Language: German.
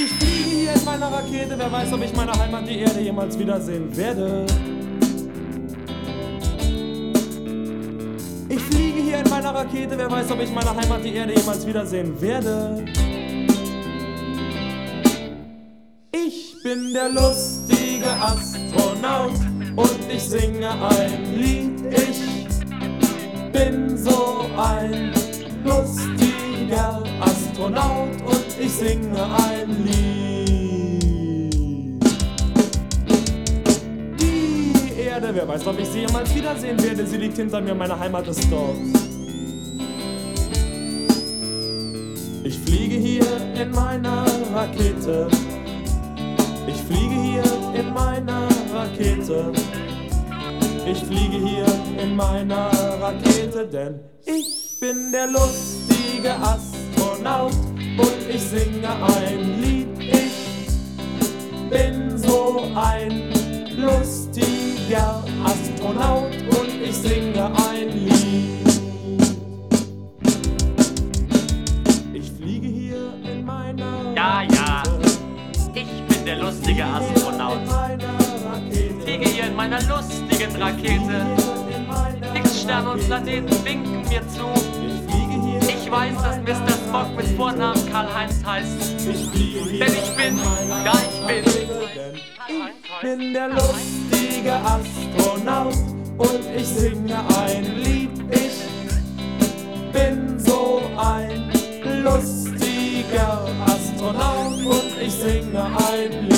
Ich fliege hier in meiner Rakete, wer weiß, ob ich meine Heimat, die Erde, jemals wiedersehen werde. Ich fliege hier in meiner Rakete, wer weiß, ob ich meine Heimat, die Erde, jemals wiedersehen werde. Ich bin der lustige Astronaut und ich singe ein Lied. Ich bin so ein lustiger Astronaut und ich singe ein Lied. Die Erde, wer weiß, ob ich sie jemals wiedersehen werde. Sie liegt hinter mir, meine Heimat ist dort. Ich fliege hier in meiner Rakete. Ich fliege hier in meiner Rakete. Ich fliege hier in meiner Rakete, denn ich bin der lustige Astronaut und ich singe ein Lied. Ich bin so ein lustiger Astronaut und ich singe ein Lied. Ich fliege hier in meiner Rakete. Ich bin der lustige Astronaut. Ich fliege hier in meiner lustigen Rakete. Fixsterne und Planeten winken mir zu. Ich weiß, dass Mr. Spock mit Vornamen Karl-Heinz heißt. Denn ich bin, ja ich bin. Ich bin der lustige Astronaut und ich singe ein Lied. Ich bin so ein lustiger Astronaut und ich singe ein Lied.